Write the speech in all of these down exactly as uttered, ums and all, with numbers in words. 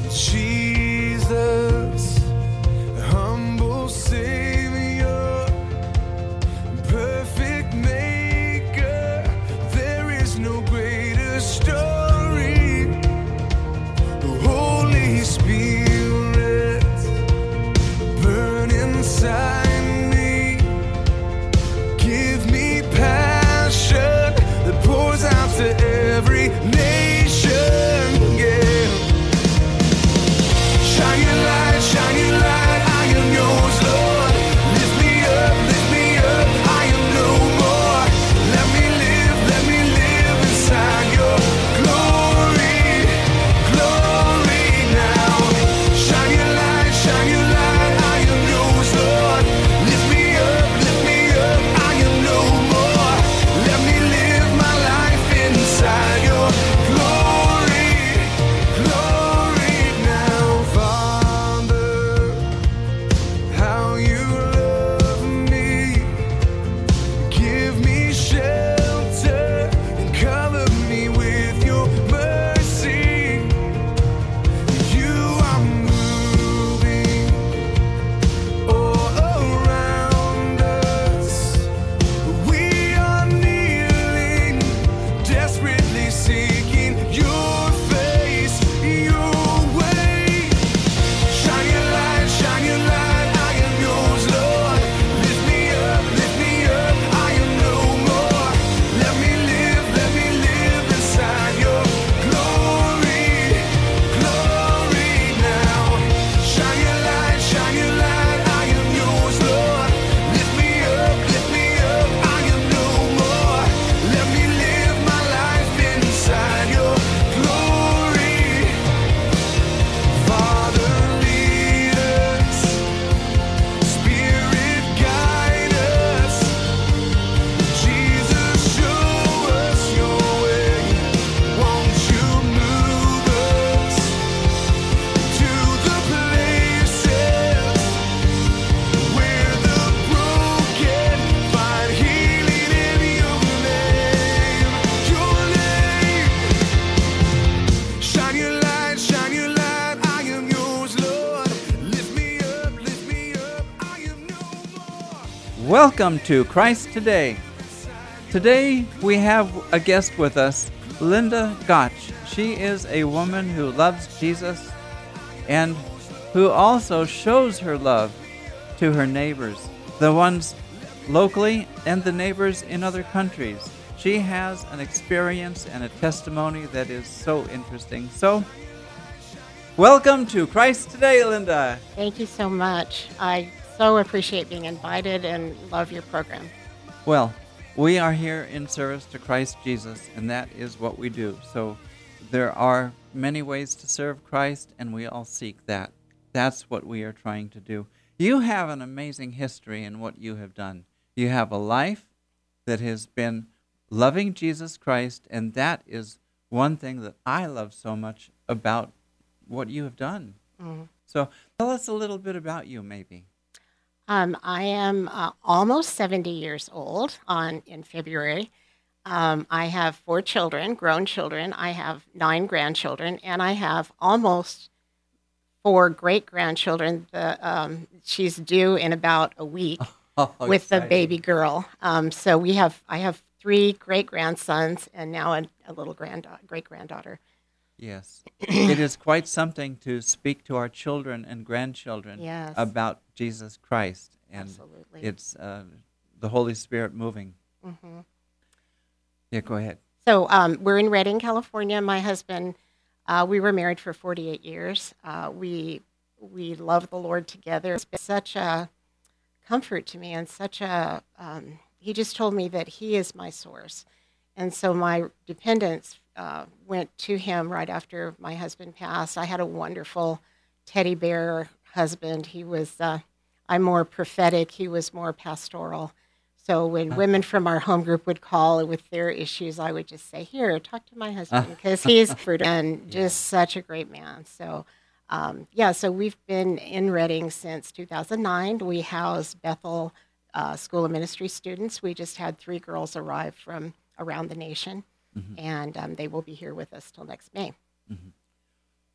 Jesus, humble Savior, perfect Maker, there is no greater story. Holy Spirit, burn inside me, give me passion that pours out to every nation. Yeah. Shine your light, shine your light, I am yours, Lord. Lift me up, lift me up, I am no more. Let me live, let me live inside your glory, glory now. Shine your light, shine your light, I am yours, Lord. Lift me up, lift me up, I am no more. Let me live my life inside your glory, glory now. Father, how you love me, give me shelter and cover me with your mercy. You are moving all around us. We are kneeling, desperately seeking your face, your way. Shine your light, shine your light, I am yours, Lord. Lift me up, lift me up, I am no more. Let me live, let me live inside your glory, glory now. Shine your light, shine your light, I am yours, Lord. Lift me up, lift me up, I am no more. Let me live my life inside your glory. Father, lead us, Spirit, guide us. Jesus, show us your way. Won't you move us to the places where the broken find healing in your name, your name. Shine your light, shine your light, I am yours, Lord. Lift me up, lift me up, I am no more. Welcome to Christ Today. Today we have a guest with us, Linda Gotch. She is a woman who loves Jesus and who also shows her love to her neighbors, the ones locally and the neighbors in other countries. She has an experience and a testimony that is so interesting. So, welcome to Christ Today, Linda. Thank you so much. I so appreciate being invited and love your program. Well, we are here in service to Christ Jesus, and that is what we do. So there are many ways to serve Christ, and we all seek that. That's what we are trying to do. You have an amazing history in what you have done. You have a life that has been loving Jesus Christ, and that is one thing that I love so much about what you have done. Mhm. So tell us a little bit about you, maybe. Um, I am uh, almost seventy years old on in February. Um, I have four children, grown children. I have nine grandchildren, and I have almost four great-grandchildren. The, um, she's due in about a week Oh, with the exciting. baby girl. Um, so we have I have three great-grandsons and now a, a little granddaughter, great-granddaughter. Yes. It is quite something to speak to our children and grandchildren Yes. about Jesus Christ. And Absolutely. it's uh, the Holy Spirit moving. Mhm. Yeah, go ahead. So um, we're in Redding, California. My husband, uh, we were married for forty-eight years. Uh, we we love the Lord together. It's been such a comfort to me, and such a um, he just told me that he is my source, and so my dependence uh, went to him right after my husband passed. I had a wonderful teddy bear husband. He was uh, I'm more prophetic. He was more pastoral. So when women from our home group would call with their issues, I would just say, here, talk to my husband, because he's and just such a great man. So, um, yeah, so we've been in Redding since two thousand nine. We house Bethel uh, School of Ministry students. We just had three girls arrive from around the nation, Mhm. and um, they will be here with us till next May. Mhm.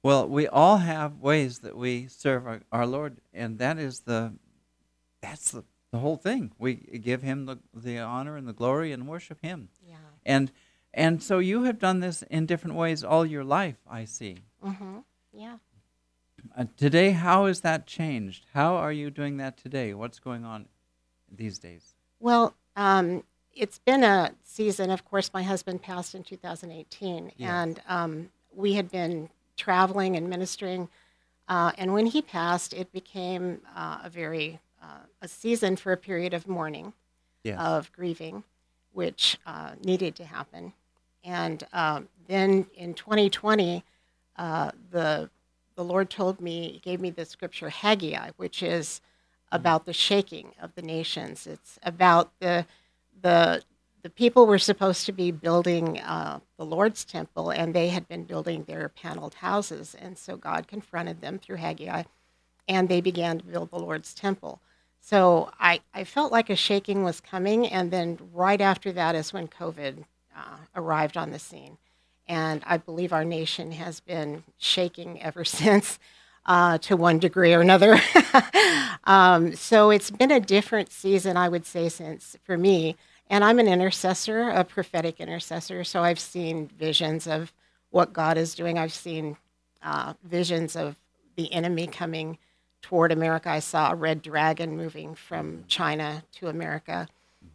Well, we all have ways that we serve our, our Lord, and that is the that's the, the whole thing. We give him the the honor and the glory and worship him. Yeah. And and so you have done this in different ways all your life, I see. Mm-hmm. Yeah. Uh, today, how has that changed? How are you doing that today? What's going on these days? Well, um, it's been a season. Of course, my husband passed in two thousand eighteen, Yeah. and um, we had been traveling and ministering. Uh, and when he passed, it became uh, a very uh, a season for a period of mourning, Yes. of grieving, which uh, needed to happen. And um, then in twenty twenty, uh, the the Lord told me, gave me the scripture Haggai, which is about the shaking of the nations. It's about the the the people were supposed to be building uh, the Lord's temple, and they had been building their paneled houses. And so God confronted them through Haggai, and they began to build the Lord's temple. So I, I felt like a shaking was coming, and then right after that is when COVID uh, arrived on the scene. And I believe our nation has been shaking ever since, uh, to one degree or another. um, so it's been a different season, I would say, since for me. And I'm an intercessor, a prophetic intercessor, so I've seen visions of what God is doing. I've seen uh, visions of the enemy coming toward America. I saw a red dragon moving from China to America.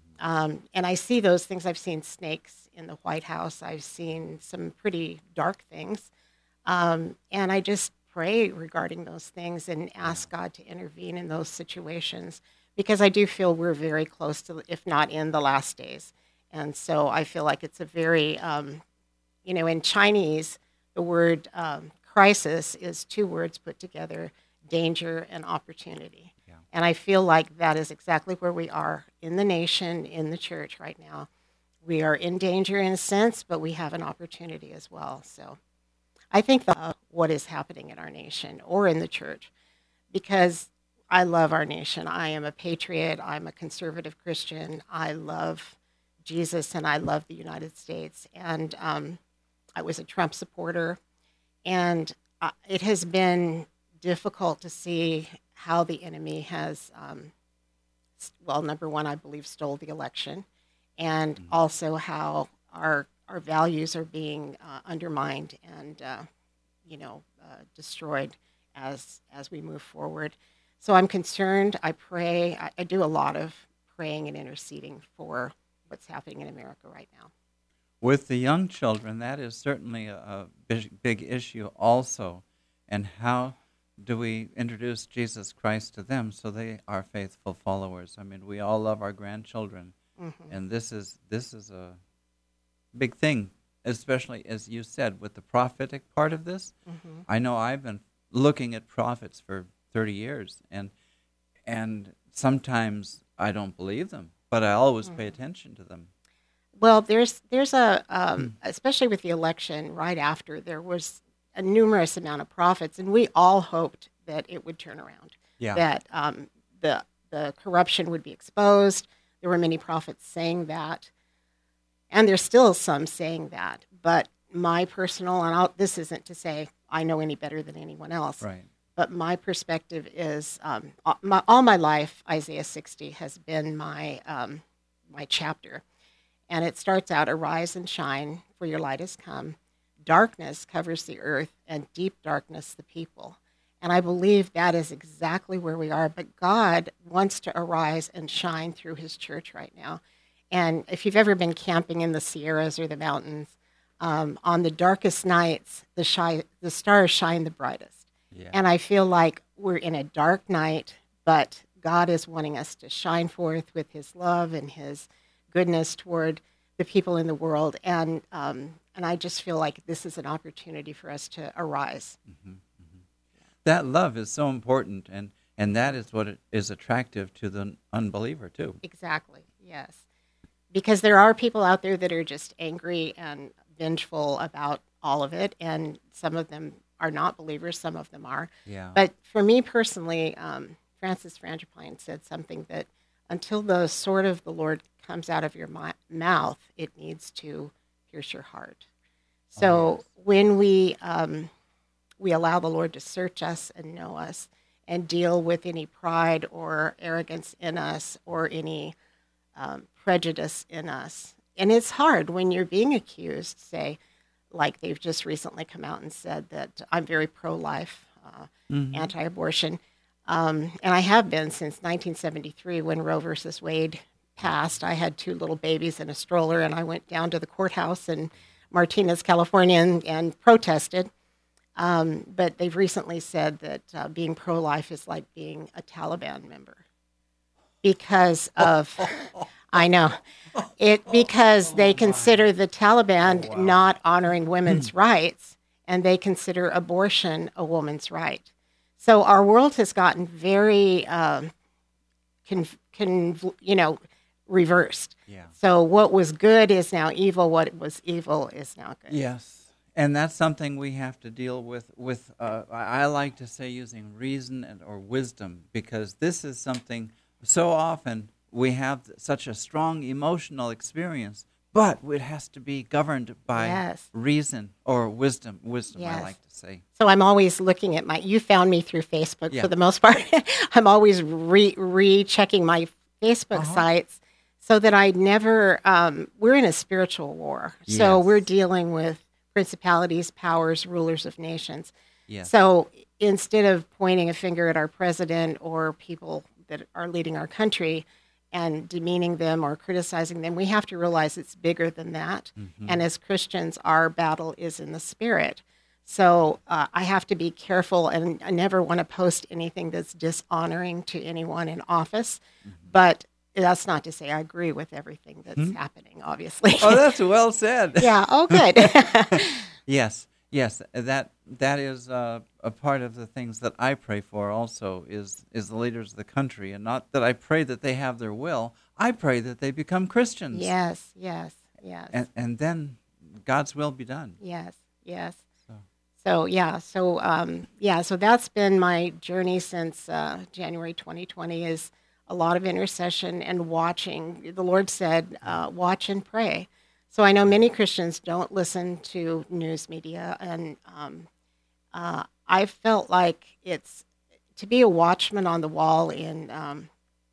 Um, and I see those things. I've seen snakes in the White House. I've seen some pretty dark things. Um, and I just pray regarding those things and ask God to intervene in those situations, because I do feel we're very close to, if not in the last days. And so I feel like it's a very, um, you know, in Chinese, the word um, crisis is two words put together: danger and opportunity. Yeah. And I feel like that is exactly where we are in the nation, in the church right now. We are in danger in a sense, but we have an opportunity as well. So I think that what is happening in our nation or in the church, because I love our nation. I am a patriot. I'm a conservative Christian. I love Jesus, and I love the United States. And um, I was a Trump supporter. And uh, it has been difficult to see how the enemy has, um, well, number one, I believe, stole the election, and mm-hmm. also how our our values are being uh, undermined and, uh, you know, uh, destroyed as as we move forward. So I'm concerned. I pray. I, I do a lot of praying and interceding for what's happening in America right now. With the young children, that is certainly a, a big, big issue also. And how do we introduce Jesus Christ to them so they are faithful followers? I mean, we all love our grandchildren, mm-hmm. and this is this is a big thing, especially, as you said, with the prophetic part of this. Mm-hmm. I know I've been looking at prophets for thirty years, and and sometimes I don't believe them, but I always mm-hmm. pay attention to them. Well, there's there's a, um, especially with the election right after, there was a numerous amount of prophets, and we all hoped that it would turn around, yeah. that um, the the corruption would be exposed. There were many prophets saying that, and there's still some saying that. But my personal, and I'll, this isn't to say I know any better than anyone else, right. but my perspective is, um, all, my, all my life, Isaiah sixty has been my um, my chapter. And it starts out, arise and shine, for your light has come. Darkness covers the earth, and deep darkness the people. And I believe that is exactly where we are. But God wants to arise and shine through his church right now. And if you've ever been camping in the Sierras or the mountains, um, on the darkest nights, the, shi- the stars shine the brightest. Yeah. And I feel like we're in a dark night, but God is wanting us to shine forth with his love and his goodness toward the people in the world, and um, and I just feel like this is an opportunity for us to arise. Mm-hmm, mm-hmm. That love is so important, and, and that is what it is attractive to the unbeliever too. Exactly, yes. Because there are people out there that are just angry and vengeful about all of it, and some of them are not believers, some of them are. Yeah. But for me personally, um, Francis Frangipane said something that until the sword of the Lord comes out of your mi- mouth, it needs to pierce your heart. So oh, yes. when we um, we allow the Lord to search us and know us and deal with any pride or arrogance in us or any um, prejudice in us. And it's hard when you're being accused, say, like they've just recently come out and said that I'm very pro-life, uh, mm-hmm. anti-abortion. Um, and I have been since nineteen seventy-three when Roe versus Wade passed. I had two little babies in a stroller, and I went down to the courthouse in Martinez, California, and, and protested. Um, but they've recently said that uh, being pro-life is like being a Taliban member because of, I know, it because they consider the Taliban Oh, wow. not honoring women's rights, and they consider abortion a woman's right. So our world has gotten very, um, con, con, you know, reversed. Yeah. So what was good is now evil. What was evil is now good. Yes. And that's something we have to deal with, with uh, I I like to say using reason and or wisdom, because this is something so often we have such a strong emotional experience, but it has to be governed by Yes. reason or wisdom, wisdom I Yes. like to say. So I'm always looking at my, you found me through Facebook Yeah. for the most part. I'm always re, re-checking my Facebook Uh-huh. sites so that I never, um, we're in a spiritual war. So Yes. we're dealing with principalities, powers, rulers of nations. Yes. So instead of pointing a finger at our president or people that are leading our country and demeaning them or criticizing them, we have to realize it's bigger than that. Mhm. And as Christians, our battle is in the spirit. So uh, I have to be careful, and I never want to post anything that's dishonoring to anyone in office. But that's not to say I agree with everything that's happening, obviously. Oh, that's well said. Yeah, oh, good. Yes, yes, that that is uh, a part of the things that I pray for. Also, is is the leaders of the country, and not that I pray that they have their will. I pray that they become Christians. Yes, yes, yes. and and then God's will be done. Yes, yes. So. So yeah, so um, yeah, so that's been my journey since uh, January twenty twenty. Is a lot of intercession and watching. The Lord said, uh, "Watch and pray." So I know many Christians don't listen to news media, and um, uh, I felt like it's to be a watchman on the wall in um,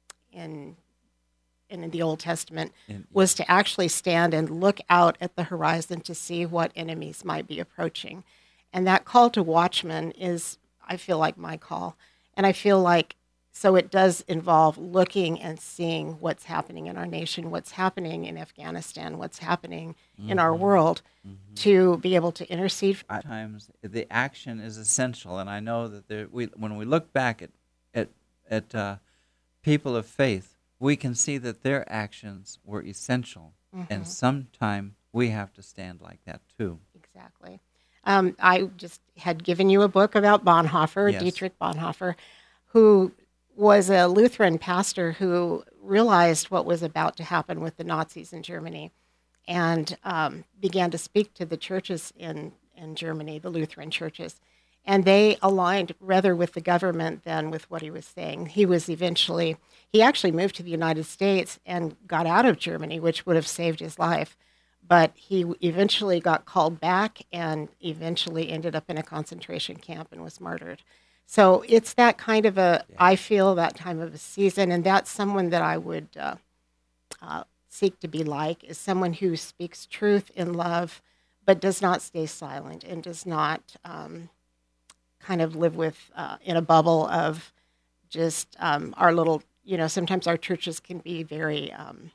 in in the Old Testament And- was to actually stand and look out at the horizon to see what enemies might be approaching. And that call to watchman is, I feel like, my call. And I feel like, so it does involve looking and seeing what's happening in our nation, what's happening in Afghanistan, what's happening in our world, to be able to intercede. At times the action is essential, and I know that there, we, when we look back at at at uh, people of faith, we can see that their actions were essential, and sometime we have to stand like that too. Exactly. Um, I just had given you a book about Bonhoeffer, Yes. Dietrich Bonhoeffer, who was a Lutheran pastor who realized what was about to happen with the Nazis in Germany and um, began to speak to the churches in, in Germany, the Lutheran churches. And they aligned rather with the government than with what he was saying. He was eventually, he actually moved to the United States and got out of Germany, which would have saved his life. But he eventually got called back and eventually ended up in a concentration camp and was martyred. So it's that kind of a, Yeah. I feel that time of a season, and that's someone that I would uh, uh, seek to be like, is someone who speaks truth in love, but does not stay silent and does not um, kind of live with, uh, in a bubble of just um, our little, you know, sometimes our churches can be very, um,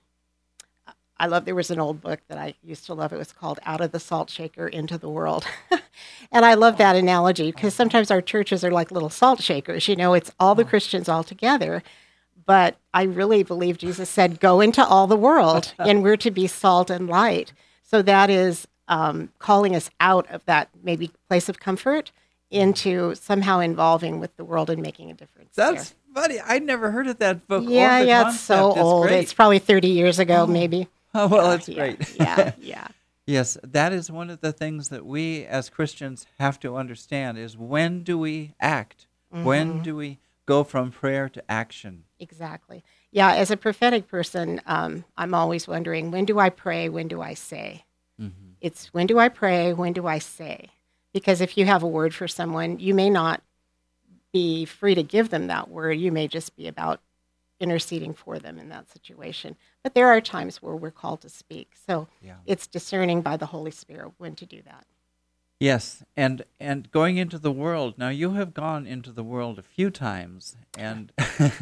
I love, there was an old book that I used to love. It was called Out of the Salt Shaker Into the World. And I love that analogy because sometimes our churches are like little salt shakers. You know, it's all the Christians all together. But I really believe Jesus said, go into all the world, and we're to be salt and light. So that is um, calling us out of that maybe place of comfort into somehow involving with the world and making a difference. That's funny. I'd never heard of that book. there. Yeah, or the yeah, it's so concept. old. great. It's probably thirty years ago, maybe. Oh, well, Yeah, it's yeah, great. Yeah, yeah. Yes, that is one of the things that we as Christians have to understand is when do we act? When do we go from prayer to action? Exactly. Yeah, as a prophetic person, um, I'm always wondering, when do I pray? When do I say? Mm-hmm. It's when do I pray? When do I say? Because if you have a word for someone, you may not be free to give them that word. You may just be about interceding for them in that situation. But there are times where we're called to speak. So Yeah. it's discerning by the Holy Spirit when to do that. Yes, and and going into the world. Now you have gone into the world a few times, and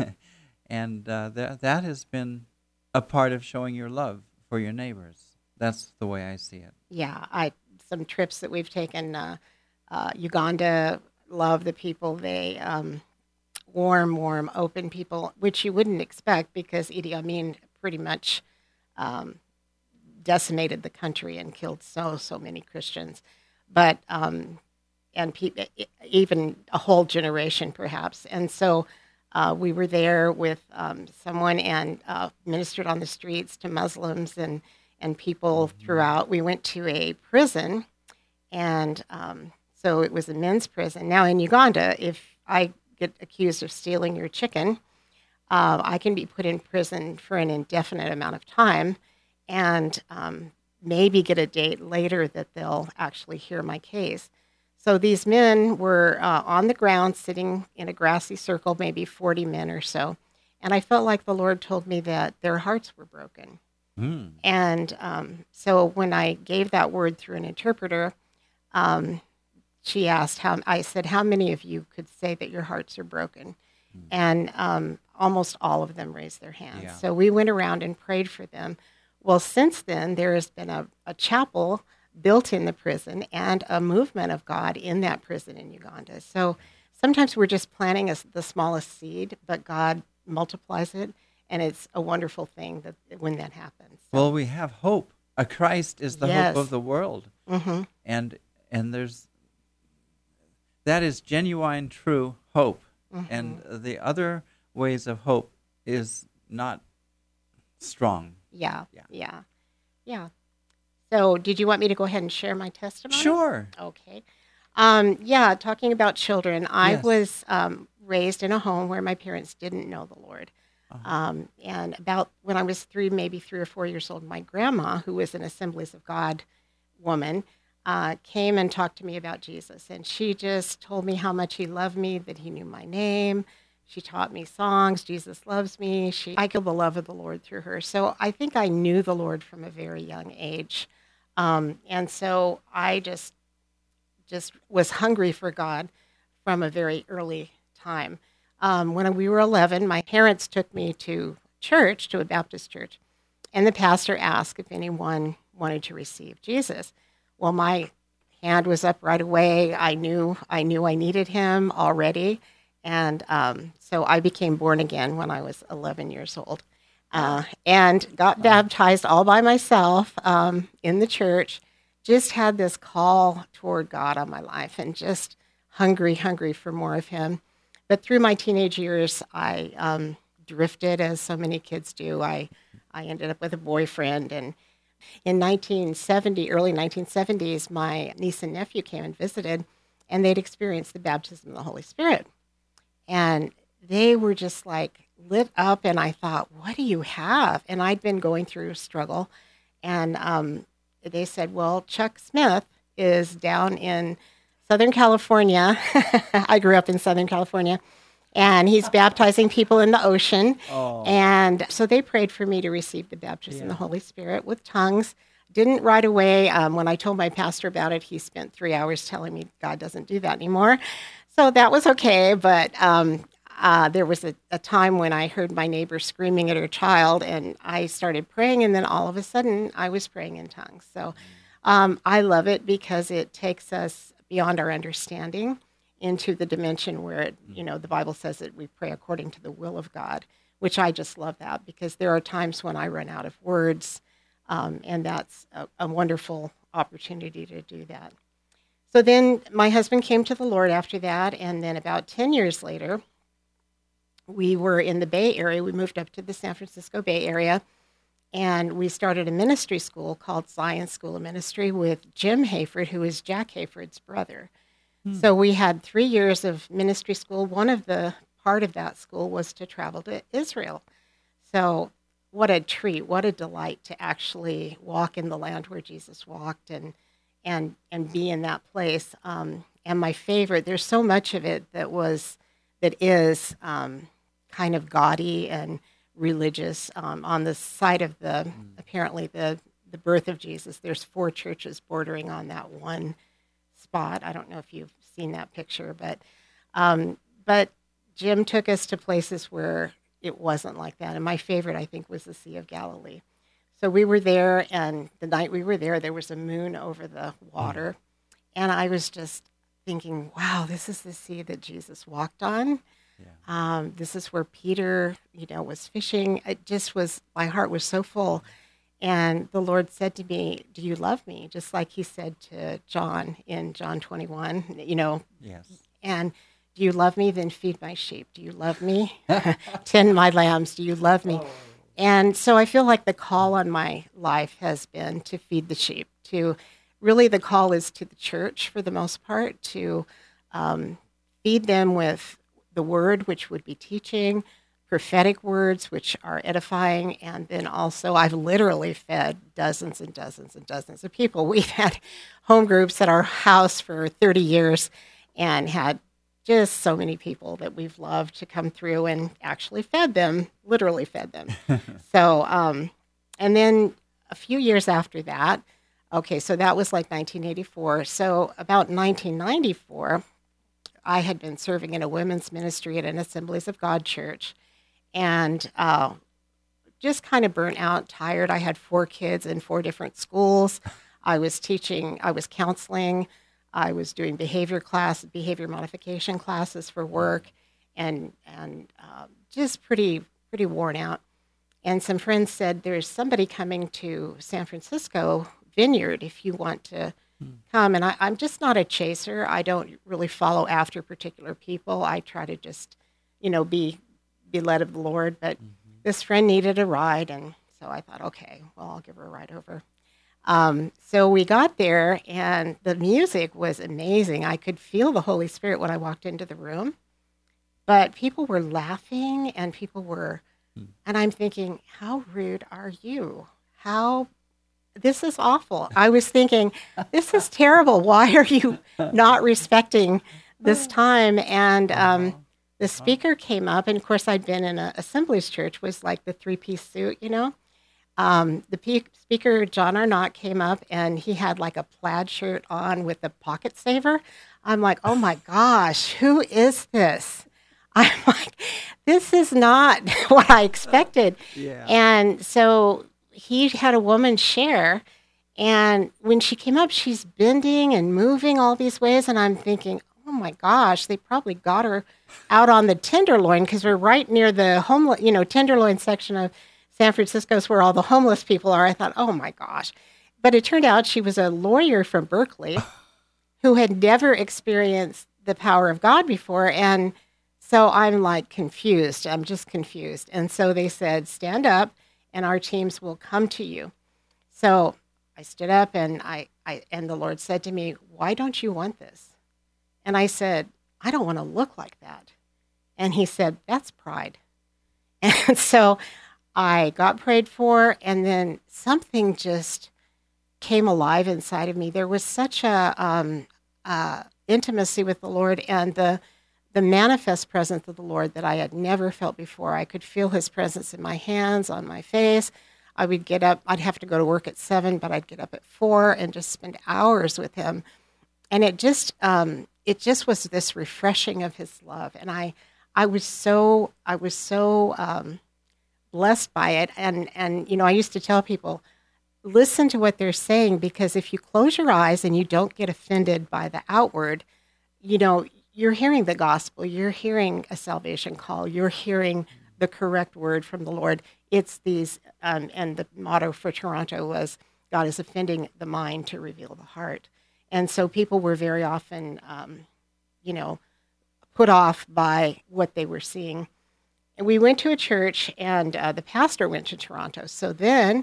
and uh, that that has been a part of showing your love for your neighbors. That's the way I see it. Yeah, I some trips that we've taken. Uh, uh, Uganda, love the people. They um, warm, warm, open people, which you wouldn't expect because Idi Amin pretty much um, decimated the country and killed so so many Christians. But um, and pe- even a whole generation, perhaps. And so uh, we were there with um, someone and uh, ministered on the streets to Muslims and and people throughout. We went to a prison, and um, so it was a men's prison. Now in Uganda, if I get accused of stealing your chicken, uh, I can be put in prison for an indefinite amount of time, and um, maybe get a date later that they'll actually hear my case. So these men were uh, on the ground sitting in a grassy circle, maybe forty men or so. And I felt like the Lord told me that their hearts were broken. Mm. And um, so when I gave that word through an interpreter, um, she asked, how, I said, how many of you could say that your hearts are broken? Mm. And um, almost all of them raised their hands. Yeah. So we went around and prayed for them. Well, since then, there has been a, a chapel built in the prison and a movement of God in that prison in Uganda. So sometimes we're just planting a, the smallest seed, but God multiplies it, and it's a wonderful thing that when that happens. So, Well, we have hope. A Christ is the Yes. hope of the world, mhm. and and there's that is genuine, true hope. Mhm. And the other ways of hope is not strong. Yeah, Yeah. yeah, yeah. So did you want me to go ahead and share my testimony? Sure. Okay. Um, yeah, talking about children, I Yes. was um, raised in a home where my parents didn't know the Lord. Uh-huh. Um, and about when I was three, maybe three or four years old, my grandma, who was an Assemblies of God woman, uh, came and talked to me about Jesus. And she just told me how much he loved me, that he knew my name. She taught me songs, Jesus loves me. She, I feel the love of the Lord through her. So I think I knew the Lord from a very young age. Um, and so I just just was hungry for God from a very early time. Um, when we were eleven, my parents took me to church, to a Baptist church, and the pastor asked if anyone wanted to receive Jesus. Well, my hand was up right away. I knew I knew I needed him already, and um, so I became born again when I was eleven years old, uh, and got baptized all by myself um, in the church. Just had this call toward God on my life, and just hungry, hungry for more of him. But through my teenage years, I um, drifted, as so many kids do. I, I ended up with a boyfriend, and in nineteen seventy, early nineteen seventies, my niece and nephew came and visited, and they'd experienced the baptism of the Holy Spirit. And they were just like lit up, and I thought, what do you have? And I'd been going through a struggle, and um, they said, well, Chuck Smith is down in Southern California. I grew up in Southern California. And he's baptizing people in the ocean. Oh. And so they prayed for me to receive the baptism of Yeah. the Holy Spirit with tongues. Didn't right away. Um, when I told my pastor about it, he spent three hours telling me God doesn't do that anymore. So that was okay. But um, uh, there was a, a time when I heard my neighbor screaming at her child, and I started praying. And then all of a sudden, I was praying in tongues. So um, I love it because it takes us beyond our understanding into the dimension where, it, you know, the Bible says that we pray according to the will of God, which I just love that, because there are times when I run out of words, um, and that's a, a wonderful opportunity to do that. So then my husband came to the Lord after that, and then about ten years later, we were in the Bay Area. We moved up to the San Francisco Bay Area, and we started a ministry school called Zion School of Ministry with Jim Hayford, who is Jack Hayford's brother. So we had three years of ministry school. One of the part of that school was to travel to Israel. So what a treat, what a delight to actually walk in the land where Jesus walked, and and and be in that place. Um, and my favorite, there's so much of it that was that is um, kind of gaudy and religious. Um, on the site of the mm. apparently the the birth of Jesus, there's four churches bordering on that one spot. I don't know if you've seen that picture, but um, but Jim took us to places where it wasn't like that. And my favorite, I think, was the Sea of Galilee. So we were there, and the night we were there, there was a moon over the water. And I was just thinking, wow, this is the sea that Jesus walked on. Yeah. Um, this is where Peter, you know, was fishing. It just was, my heart was so full. And the Lord said to me, do you love me? Just like he said to John in John twenty-one, you know. Yes. And do you love me? Then feed my sheep. Do you love me? Tend my lambs. Do you love me? Oh. And so I feel like the call on my life has been to feed the sheep. To really, the call is to the church for the most part, to um, feed them with the word, which would be teaching, prophetic words, which are edifying, and then also I've literally fed dozens and dozens and dozens of people. We've had home groups at our house for thirty years and had just so many people that we've loved to come through and actually fed them, literally fed them. so, um, and then a few years after that, okay, so that was like nineteen eighty-four. So about nineteen ninety-four, I had been serving in a women's ministry at an Assemblies of God church, and uh, just kind of burnt out, tired. I had four kids in four different schools. I was teaching, I was counseling, I was doing behavior class, behavior modification classes for work, and and uh, just pretty pretty worn out. And some friends said, there's somebody coming to San Francisco Vineyard if you want to hmm. come. And I, I'm just not a chaser. I don't really follow after particular people. I try to just, you know, be be led of the Lord. But mm-hmm. this friend needed a ride, and so I thought, okay, well, I'll give her a ride over. Um, so we got there, and the music was amazing. I could feel the Holy Spirit when I walked into the room, but people were laughing, and people were, hmm. and I'm thinking, how rude are you? How, this is awful. I was thinking, this is terrible. Why are you not respecting this time? And um, the speaker came up, and of course I'd been in an Assemblies church, was like the three-piece suit, you know? Um, the pe- speaker, John Arnott, came up, and he had like a plaid shirt on with a pocket saver. I'm like, oh my gosh, who is this? I'm like, this is not what I expected. Yeah. And so he had a woman share, and when she came up, she's bending and moving all these ways, and I'm thinking, oh my gosh, they probably got her out on the Tenderloin, because we're right near the homeless, you know, Tenderloin section of San Francisco is where all the homeless people are. I thought, oh my gosh. But it turned out she was a lawyer from Berkeley who had never experienced the power of God before. And so I'm like confused. I'm just confused. And so they said, stand up and our teams will come to you. So I stood up, and I, I and the Lord said to me, why don't you want this? And I said, I don't want to look like that. And he said, that's pride. And so I got prayed for, and then something just came alive inside of me. There was such a um, uh, intimacy with the Lord, and the the manifest presence of the Lord that I had never felt before. I could feel his presence in my hands, on my face. I would get up. I'd have to go to work at seven, but I'd get up at four and just spend hours with him. And it just um, it just was this refreshing of his love, and I I was so I was so. Um, blessed by it. And, and, you know, I used to tell people, listen to what they're saying, because if you close your eyes and you don't get offended by the outward, you know, you're hearing the gospel, you're hearing a salvation call, you're hearing the correct word from the Lord. It's these, um, and the motto for Toronto was, God is offending the mind to reveal the heart. And so people were very often, um, you know, put off by what they were seeing. And we went to a church, and uh, the pastor went to Toronto. So then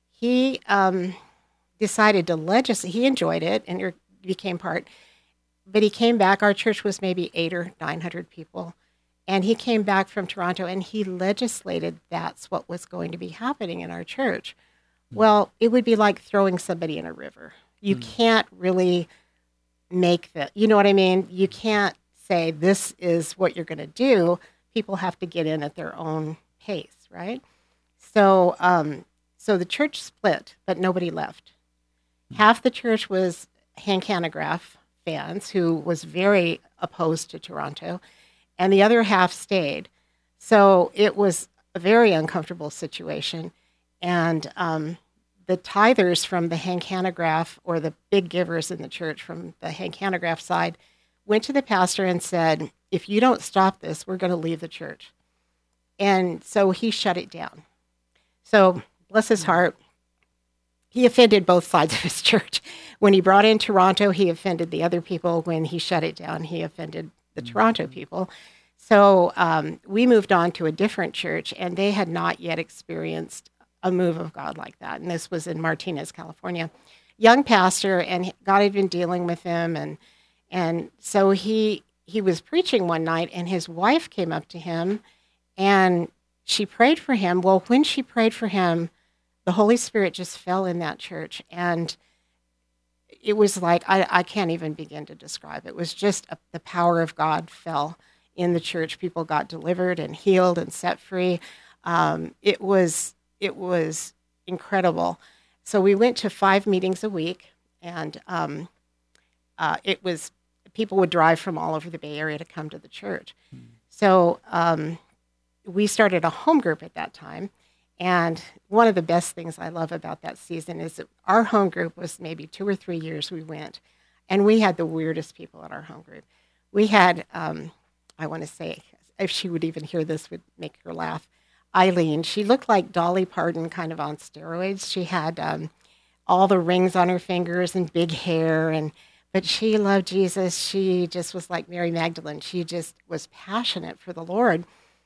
he um, decided to legislate. He enjoyed it and it became part. But he came back. Our church was maybe eight or nine hundred people. And he came back from Toronto, and he legislated that's what was going to be happening in our church. Mm-hmm. Well, it would be like throwing somebody in a river. You can't really make the, you know what I mean? You can't say this is what you're going to do. People have to get in at their own pace, right? So, um, so the church split, but nobody left. Half the church was Hancanograph fans who was very opposed to Toronto, and the other half stayed. So it was a very uncomfortable situation. And um, the tithers from the Hancanograph, or the big givers in the church from the Hancanograph side, went to the pastor and said, if you don't stop this, we're going to leave the church. And so he shut it down. So bless his heart, he offended both sides of his church. When he brought in Toronto, he offended the other people. When he shut it down, he offended the mm-hmm. Toronto people. So um, we moved on to a different church, and they had not yet experienced a move of God like that. And this was in Martinez, California. Young pastor, and God had been dealing with him. And and so he he was preaching one night, and his wife came up to him, and she prayed for him. Well, when she prayed for him, the Holy Spirit just fell in that church, and it was like, I, I can't even begin to describe. It was just a, the power of God fell in the church. People got delivered and healed and set free. Um, it was it was incredible. So we went to five meetings a week, and um, uh, it was people would drive from all over the Bay Area to come to the church. Mm. So um, we started a home group at that time. And one of the best things I love about that season is that our home group was maybe two or three years we went, and we had the weirdest people at our home group. We had, um, I want to say, if she would even hear this, would make her laugh, Eileen. She looked like Dolly Parton kind of on steroids. She had um, all the rings on her fingers and big hair, and but she loved Jesus. She just was like Mary Magdalene. She just was passionate for the Lord.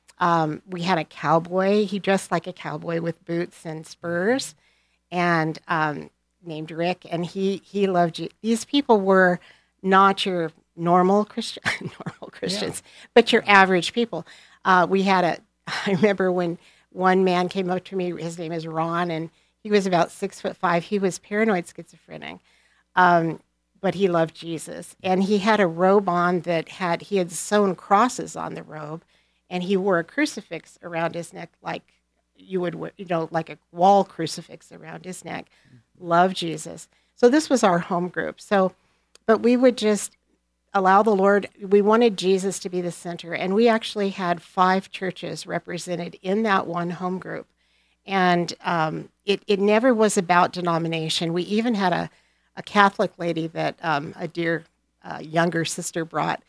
Um, we had a cowboy. He dressed like a cowboy with boots and spurs, and um, named Rick. And he he loved you. These people were not your normal Christian, normal Christians, yeah. but your average people. Uh, we had a. I remember when one man came up to me. His name is Ron, and he was about six foot five. He was paranoid schizophrenic, um, but he loved Jesus. And he had a robe on that had he had sewn crosses on the robe. And he wore a crucifix around his neck, like you would, you know, like a wall crucifix around his neck. Love Jesus. So this was our home group. So, but we would just allow the Lord. We wanted Jesus to be the center, and we actually had five churches represented in that one home group. And um, it it never was about denomination. We even had a a Catholic lady that um, a dear uh, younger sister brought,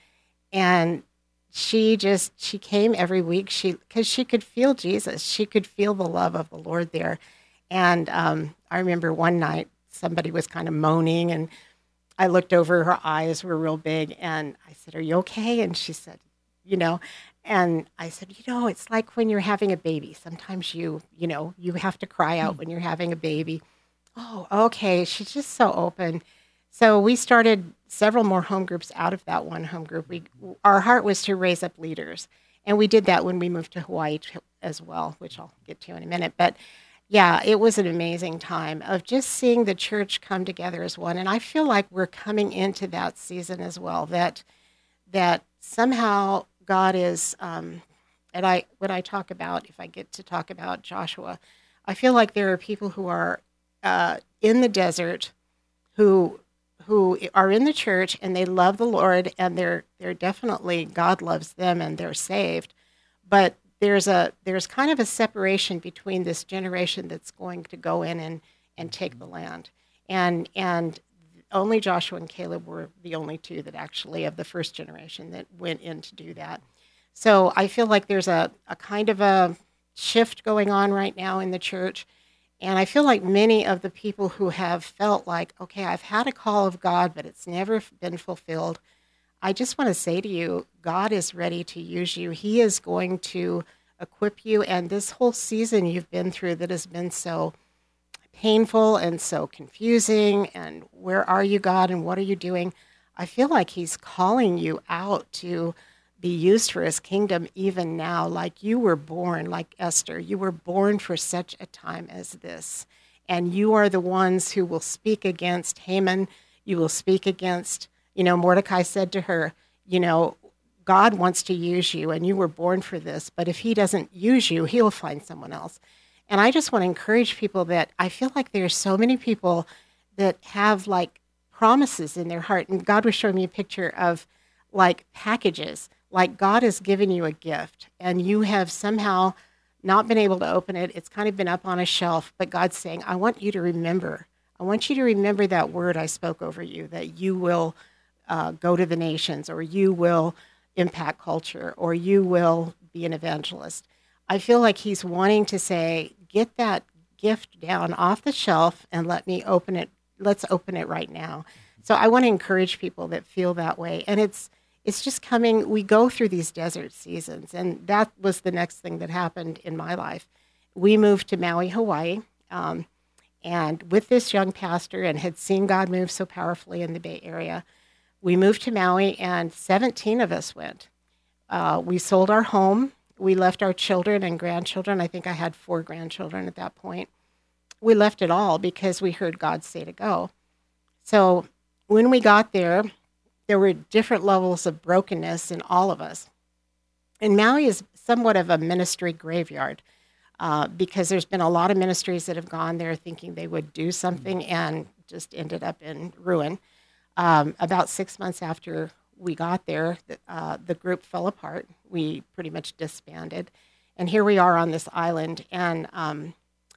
and she just, she came every week she because she could feel Jesus. She could feel the love of the Lord there. And um, I remember one night somebody was kind of moaning, and I looked over, her eyes were real big, and I said, "Are you okay?" And she said, you know, and I said, you know, it's like when you're having a baby. Sometimes you, you know, you have to cry out when you're having a baby. Oh, okay. She's just so open. So we started several more home groups out of that one home group. We, our heart was to raise up leaders, and we did that when we moved to Hawaii to, as well, which I'll get to in a minute. But yeah, it was an amazing time of just seeing the church come together as one. And I feel like we're coming into that season as well, that that somehow God is, um, and I when I talk about, if I get to talk about Joshua, I feel like there are people who are uh, in the desert who who are in the church and they love the Lord, and they're they're definitely, God loves them and they're saved. But there's a there's kind of a separation between this generation that's going to go in and, and take the land. And and only Joshua and Caleb were the only two that actually, of the first generation, that went in to do that. So I feel like there's a, a kind of a shift going on right now in the church. And I feel like many of the people who have felt like, okay, I've had a call of God, but it's never been fulfilled, I just want to say to you, God is ready to use you. He is going to equip you. And this whole season you've been through that has been so painful and so confusing, and where are you, God, and what are you doing? I feel like he's calling you out to be used for his kingdom even now, like you were born, like Esther. You were born for such a time as this. And you are the ones who will speak against Haman. You will speak against, you know, Mordecai said to her, you know, God wants to use you, and you were born for this. But if he doesn't use you, he'll find someone else. And I just want to encourage people that I feel like there are so many people that have like promises in their heart. And God was showing me a picture of like packages, like God has given you a gift and you have somehow not been able to open it. It's kind of been up on a shelf, but God's saying, I want you to remember. I want you to remember that word I spoke over you, that you will uh, go to the nations, or you will impact culture, or you will be an evangelist. I feel like he's wanting to say, get that gift down off the shelf and let me open it. Let's open it right now. So I want to encourage people that feel that way. And it's it's just coming. We go through these desert seasons, and that was the next thing that happened in my life. We moved to Maui, Hawaii, um, and with this young pastor, and had seen God move so powerfully in the Bay Area. We moved to Maui, and seventeen of us went. Uh, we sold our home. We left our children and grandchildren. I think I had four grandchildren at that point. We left it all because we heard God say to go. So when we got there, there were different levels of brokenness in all of us. And Maui is somewhat of a ministry graveyard uh, because there's been a lot of ministries that have gone there thinking they would do something and just ended up in ruin. Um, about six months after we got there, uh, the group fell apart. We pretty much disbanded. And here we are on this island. And um,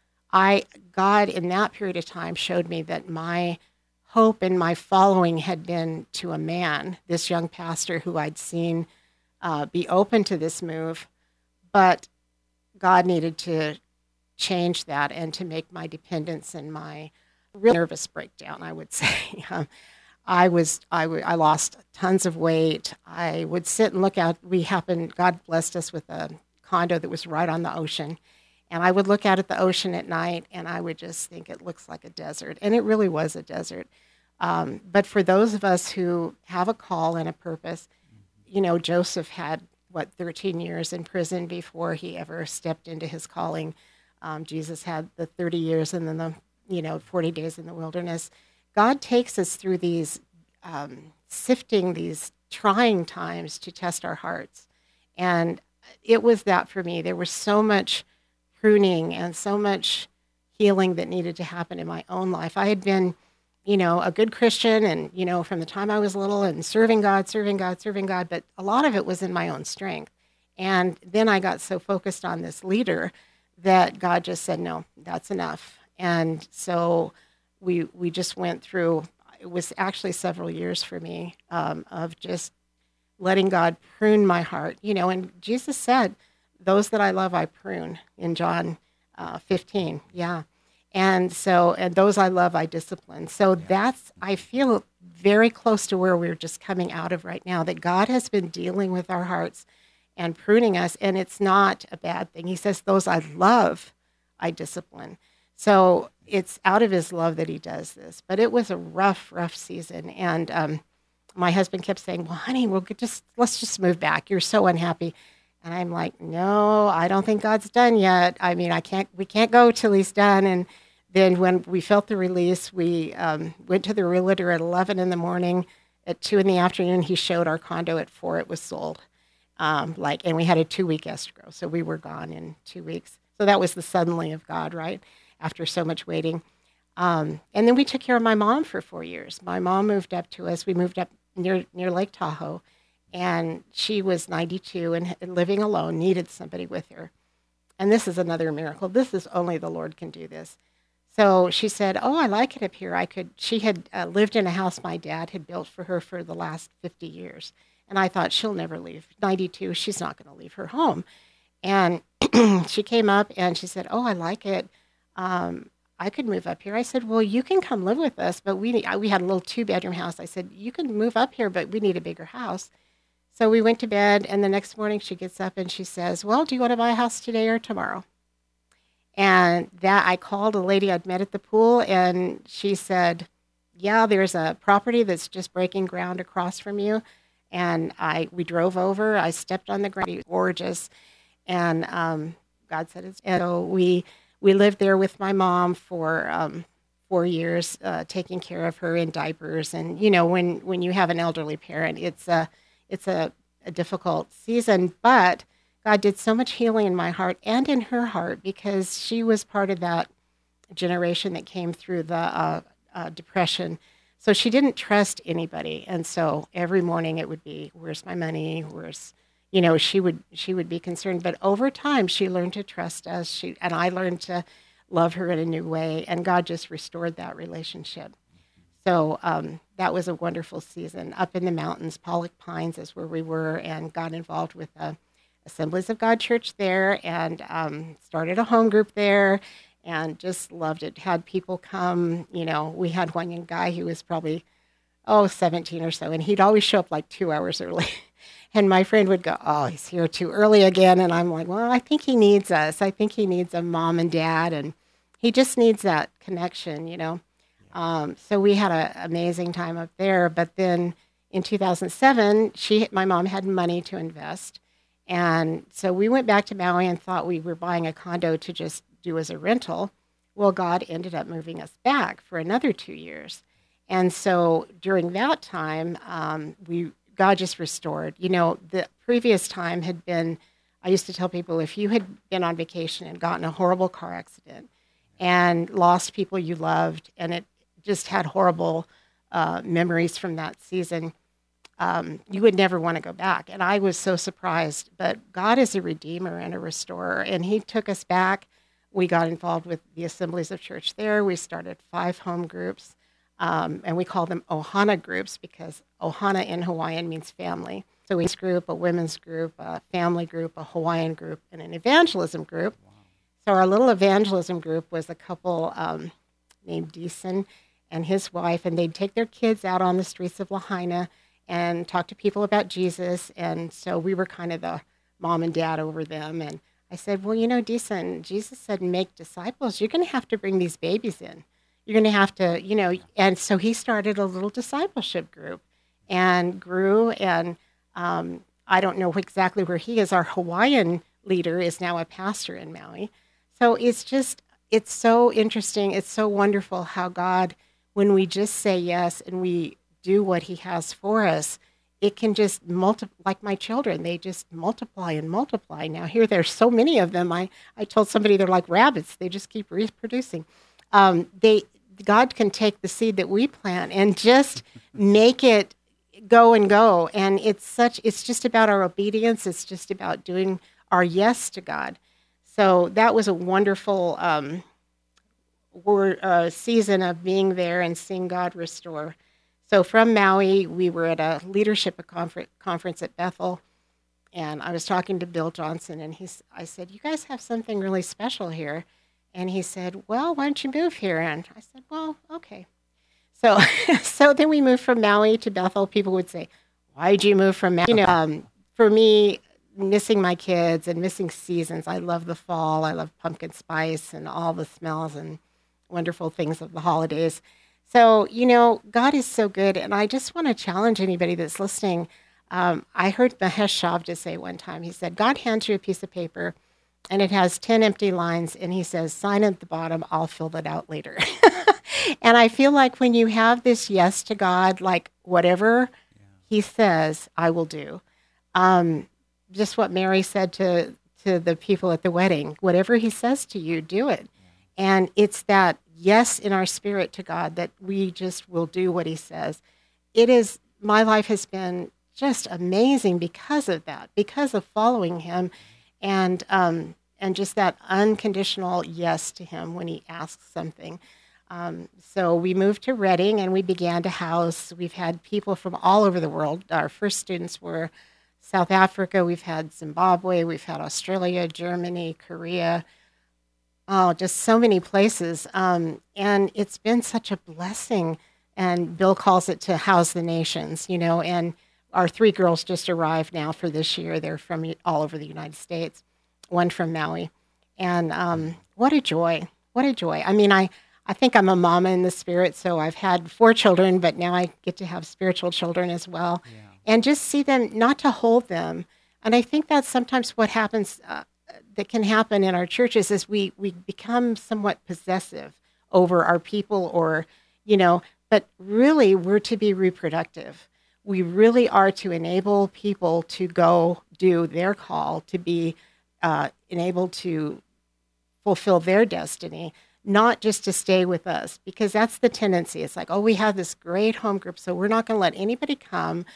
I, God, in that period of time, showed me that my hope and my following had been to a man, this young pastor who I'd seen uh, be open to this move. But God needed to change that and to make my dependence and my real nervous breakdown, I would say. um, I was, I, w- I lost tons of weight. I would sit and look out. We happened, God blessed us with a condo that was right on the ocean. And I would look out at the ocean at night, and I would just think it looks like a desert. And it really was a desert. Um, but for those of us who have a call and a purpose, you know, Joseph had, what, thirteen years in prison before he ever stepped into his calling. Um, Jesus had the thirty years and then the, you know, forty days in the wilderness. God takes us through these um, sifting, these trying times to test our hearts. And it was that for me. There was so much pruning and so much healing that needed to happen in my own life. I had been, you know, a good Christian and, you know, from the time I was little and serving God, serving God, serving God, but a lot of it was in my own strength. And then I got so focused on this leader that God just said, no, that's enough. And so we we just went through, it was actually several years for me um, of just letting God prune my heart. You know, and Jesus said, those that I love, I prune in John uh, fifteen. Yeah. And so, and those I love, I discipline. So that's, I feel very close to where we're just coming out of right now, that God has been dealing with our hearts and pruning us. And it's not a bad thing. He says, those I love, I discipline. So it's out of his love that he does this. But it was a rough, rough season. And um, my husband kept saying, well, honey, we'll get just, let's just move back. You're so unhappy. And I'm like, no, I don't think God's done yet. I mean, I can't, we can't go till he's done. And then when we felt the release, we um, went to the realtor at eleven in the morning. At two in the afternoon, he showed our condo. At four, it was sold. Um, like, and we had a two-week escrow. So we were gone in two weeks. So that was the suddenly of God, right? After so much waiting. Um, and then we took care of my mom for four years. My mom moved up to us. We moved up near near Lake Tahoe. And she was ninety-two and living alone, needed somebody with her. And this is another miracle. This is only the Lord can do this. So she said, oh, I like it up here. I could. She had uh, lived in a house my dad had built for her for the last fifty years. And I thought, she'll never leave. ninety-two, she's not going to leave her home. And she came up and she said, oh, I like it. Um, I could move up here. I said, well, you can come live with us, but we need, we had a little two-bedroom house. I said, you can move up here, but we need a bigger house. So we went to bed, and the next morning she gets up and she says, well, do you want to buy a house today or tomorrow? And that I called a lady I'd met at the pool, and she said, yeah, there's a property that's just breaking ground across from you. And I we drove over. I stepped on the ground. It was gorgeous. And um, God said it's. And so we we lived there with my mom for um, four years, uh, taking care of her in diapers. And you know, when when you have an elderly parent, it's a it's a, a difficult season. But God did so much healing in my heart and in her heart, because she was part of that generation that came through the uh, uh, depression. So she didn't trust anybody, and so every morning it would be, "Where's my money? Where's," you know, she would she would be concerned. But over time, she learned to trust us. She and I learned to love her in a new way, and God just restored that relationship. So um, that was a wonderful season. Up in the mountains, Pollock Pines is where we were, and got involved with the Assemblies of God Church there, and um, started a home group there. And just loved it. Had people come, you know, we had one young guy who was probably, oh, seventeen or so, and he'd always show up like two hours early. And my friend would go, "Oh, he's here too early again." And I'm like, "Well, I think he needs us. I think he needs a mom and dad, and he just needs that connection, you know." Um, so we had an amazing time up there. But then in two thousand seven, she, my mom had money to invest. And so we went back to Maui and thought we were buying a condo to just do as a rental. Well, God ended up moving us back for another two years. And so during that time, um, we God just restored. You know, the previous time had been, I used to tell people, if you had been on vacation and gotten a horrible car accident and lost people you loved, and it just had horrible uh, memories from that season, Um, you would never want to go back. And I was so surprised. But God is a redeemer and a restorer, and he took us back. We got involved with the Assemblies of Church there. We started five home groups, um, and we call them Ohana groups, because Ohana in Hawaiian means family. So we group, a women's group, a family group, a Hawaiian group, and an evangelism group. Wow. So our little evangelism group was a couple um, named Deason and his wife, and they'd take their kids out on the streets of Lahaina and talk to people about Jesus. And so we were kind of the mom and dad over them. And I said, "Well, you know, Deason, Jesus said, make disciples. You're going to have to bring these babies in. You're going to have to, you know," and so he started a little discipleship group and grew. And um, I don't know exactly where he is. Our Hawaiian leader is now a pastor in Maui. So it's just, it's so interesting. It's so wonderful how God, when we just say yes and we do what he has for us, it can just multiply. Like my children, they just multiply and multiply. Now here, there's so many of them. I, I told somebody they're like rabbits. They just keep reproducing. Um, they God can take the seed that we plant and just make it go and go. And it's such. It's just about our obedience. It's just about doing our yes to God. So that was a wonderful um, word, uh, season of being there and seeing God restore. So from Maui, we were at a leadership confer- conference at Bethel, and I was talking to Bill Johnson, and he's, I said, "You guys have something really special here." And he said, "Well, why don't you move here?" And I said, "Well, okay." So so then we moved from Maui to Bethel. People would say, "Why'd you move from Maui?" You know, um, for me, missing my kids and missing seasons, I love the fall. I love pumpkin spice and all the smells and wonderful things of the holidays. So, you know, God is so good, and I just want to challenge anybody that's listening. Um, I heard Mahesh Shavda say one time, he said, God hands you a piece of paper, and it has ten empty lines, and he says, "Sign at the bottom, I'll fill that out later." And I feel like when you have this yes to God, like whatever yeah. he says, I will do. Um, just what Mary said to, to the people at the wedding, whatever he says to you, do it. Yeah. And it's that yes in our spirit to God that we just will do what he says. It is, my life has been just amazing because of that, because of following him, and um, and just that unconditional yes to him when he asks something. Um, so we moved to Redding, and we began to house. We've had people from all over the world. Our first students were South Africa. We've had Zimbabwe. We've had Australia, Germany, Korea. Oh, just so many places. Um, and it's been such a blessing. And Bill calls it to house the nations, you know. And our three girls just arrived now for this year. They're from all over the United States, one from Maui. And um, what a joy. What a joy. I mean, I, I think I'm a mama in the spirit, so I've had four children, but now I get to have spiritual children as well. Yeah. And just see them, not to hold them. And I think that's sometimes what happens. Uh, that can happen in our churches is we we become somewhat possessive over our people, or, you know, but really we're to be reproductive. We really are to enable people to go do their call, to be uh, enabled to fulfill their destiny, not just to stay with us, because that's the tendency. It's like, oh, we have this great home group, so we're not going to let anybody come,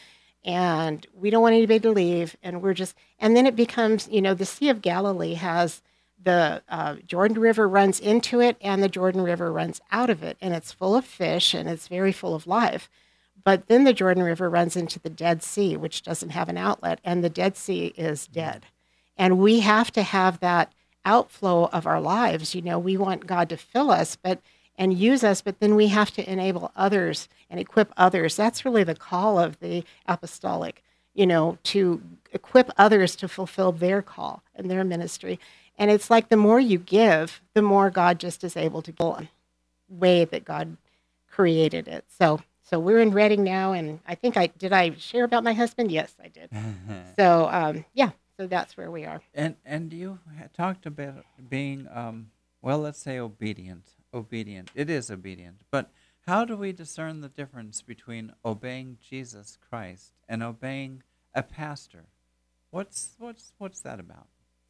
and we don't want anybody to leave, and we're just, and then it becomes, you know, the Sea of Galilee has the uh, Jordan River runs into it, and the Jordan River runs out of it, and it's full of fish, and it's very full of life. But then the Jordan River runs into the Dead Sea, which doesn't have an outlet, and the Dead Sea is dead. And we have to have that outflow of our lives. You know, we want God to fill us, but and use us, but then we have to enable others and equip others. That's really the call of the apostolic, you know, to equip others to fulfill their call and their ministry. And it's like the more you give, the more God just is able to go the way that God created it. So so we're in Reading now, and I think I, did I share about my husband? Yes, I did. So, um, yeah, so that's where we are. And and you had talked about being, um, well, let's say obedient. Obedient. It is obedient. But how do we discern the difference between obeying Jesus Christ and obeying a pastor? What's what's what's that about?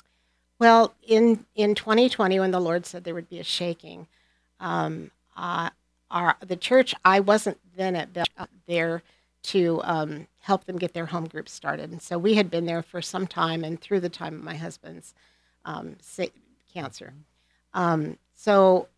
Well, in, in twenty twenty, when the Lord said there would be a shaking, um, uh, our, the church, I wasn't then at the, up there to um, help them get their home group started. And so we had been there for some time, and through the time of my husband's um, sa- cancer. Um, so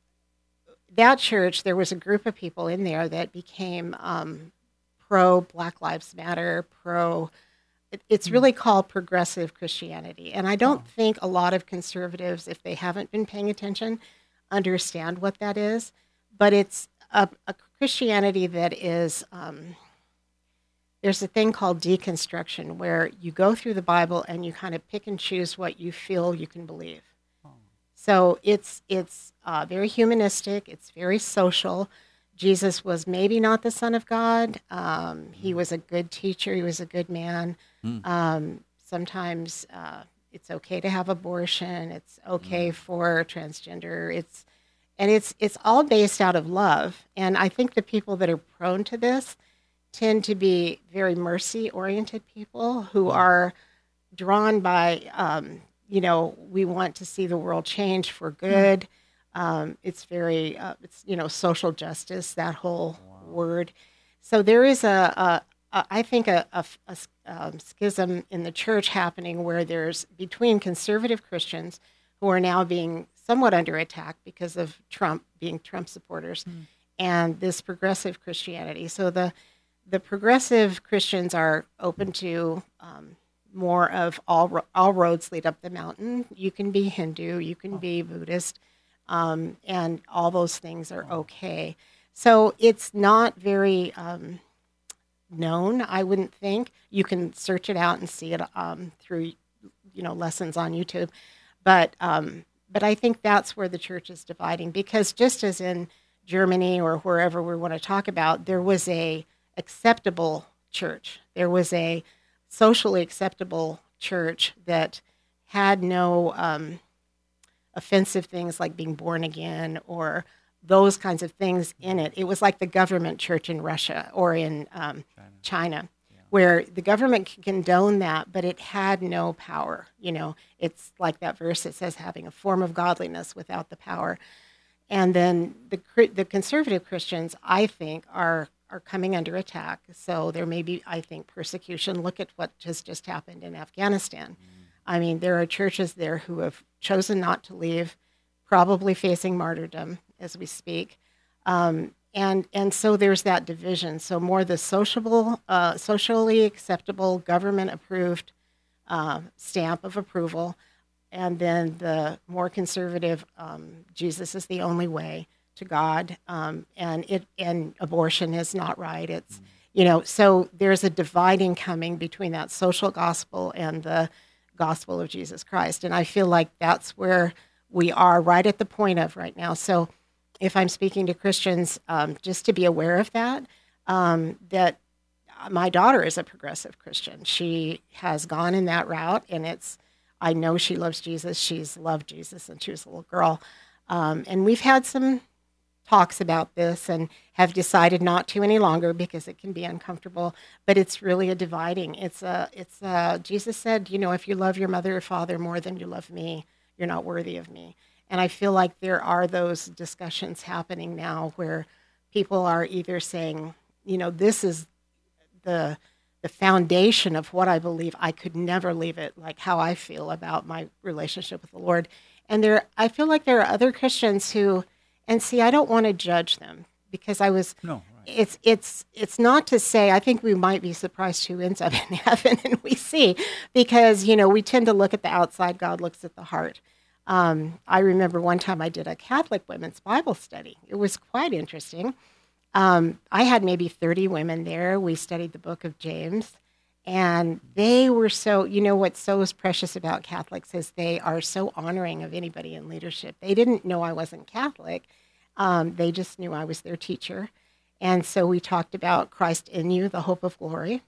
that church, there was a group of people in there that became um, pro Black Lives Matter, pro, it, it's really called progressive Christianity. And I don't Oh. think a lot of conservatives, if they haven't been paying attention, understand what that is. But it's a, a Christianity that is, um, there's a thing called deconstruction, where you go through the Bible and you kind of pick and choose what you feel you can believe. So it's it's uh, very humanistic. It's very social. Jesus was maybe not the Son of God. Um, he was a good teacher. He was a good man. Mm. Um, sometimes uh, it's okay to have abortion. It's okay for transgender. It's and it's it's all based out of love. And I think the people that are prone to this tend to be very mercy-oriented people who are drawn by. Um, You know, we want to see the world change for good. Um, it's very, uh, it's you know, social justice, that whole word. So there is a, a, a I think, a, a, a um, schism in the church happening, where there's between conservative Christians who are now being somewhat under attack because of Trump, being Trump supporters, Mm. and this progressive Christianity. So the the progressive Christians are open to um, more of all ro- all roads lead up the mountain. You can be Hindu, you can be Buddhist, um, and all those things are okay. So it's not very um, known, I wouldn't think. You can search it out and see it um, through, you know, lessons on YouTube. But um, but I think that's where the church is dividing, because just as in Germany or wherever we want to talk about, there was a acceptable church. There was a socially acceptable church that had no um, offensive things like being born again or those kinds of things in it. It was like the government church in Russia or in um, China. China, where the government can condone that, but it had no power. You know, it's like that verse that says having a form of godliness without the power. And then the cr- the conservative Christians, I think, are are coming under attack. So there may be, I think, persecution. Look at what just, just happened in Afghanistan. I mean, there are churches there who have chosen not to leave, probably facing martyrdom as we speak. Um, and and so there's that division. So more the sociable, uh, socially acceptable, government-approved uh, stamp of approval, and then the more conservative, um, Jesus is the only way to God, um, and it and abortion is not right. It's you know, so there's a dividing coming between that social gospel and the gospel of Jesus Christ, and I feel like that's where we are right at the point of right now. So, if I'm speaking to Christians, um, just to be aware of that, um, that my daughter is a progressive Christian. She has gone in that route, and it's I know she loves Jesus. She's loved Jesus since she was a little girl. Um, and we've had some talks about this and have decided not to any longer because it can be uncomfortable, but it's really a dividing. It's a, it's a, Jesus said, you know, if you love your mother or father more than you love me, you're not worthy of me. And I feel like there are those discussions happening now where people are either saying, you know, this is the the foundation of what I believe. I could never leave it, like how I feel about my relationship with the Lord. And there, I feel like there are other Christians who, and see, I don't want to judge them because I was, No, right. it's it's it's not to say, I think we might be surprised who ends up in heaven, and we see, because, you know, we tend to look at the outside, God looks at the heart. Um, I remember one time I did a Catholic women's Bible study. It was quite interesting. Um, I had maybe thirty women there. We studied the book of James, and they were so, you know, what's so precious about Catholics is they are so honoring of anybody in leadership. They didn't know I wasn't Catholic. Um, they just knew I was their teacher. And so we talked about Christ in you, the hope of glory.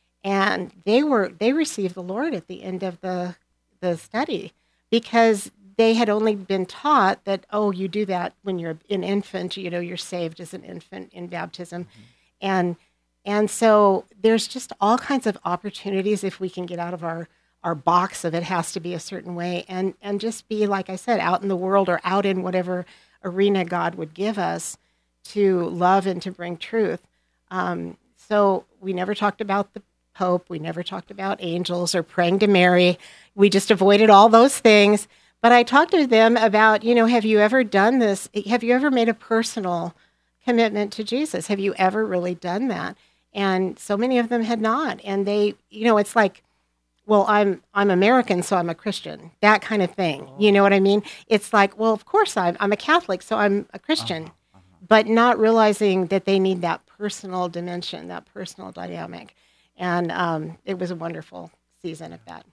And they were, they received the Lord at the end of the, the study because they had only been taught that, oh, you do that when you're an infant, you know, you're saved as an infant in baptism. Mm-hmm. And and so there's just all kinds of opportunities if we can get out of our, our box of it has to be a certain way and, and just be, like I said, out in the world or out in whatever arena God would give us to love and to bring truth. Um, so we never talked about the Pope. We never talked about angels or praying to Mary. We just avoided all those things. But I talked to them about, you know, have you ever done this? Have you ever made a personal commitment to Jesus? Have you ever really done that? And so many of them had not. And they, you know, it's like, well, I'm I'm American, so I'm a Christian. That kind of thing. You know what I mean? It's like, well, of course I'm, I'm a Catholic, so I'm a Christian. Uh-huh, uh-huh. But not realizing that they need that personal dimension, that personal dynamic. And um, it was a wonderful season of that.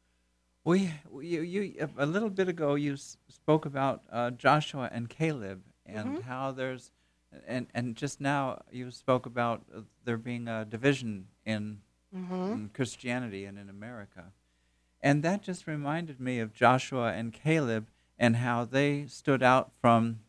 We, you, you, a little bit ago, you s- spoke about uh, Joshua and Caleb and mm-hmm. how there's, and and just now you spoke about uh, there being a division in, mm-hmm. in Christianity and in America, and that just reminded me of Joshua and Caleb and how they stood out from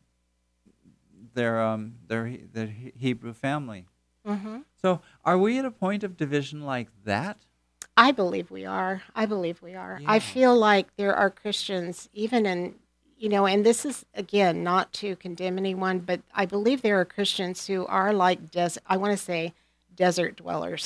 their um their their Hebrew family. Mm-hmm. So, are we at a point of division like that? I believe we are. I believe we are. Yeah. I feel like there are Christians, even in, you know, and this is, again, not to condemn anyone, but I believe there are Christians who are like, des- I want to say, desert dwellers.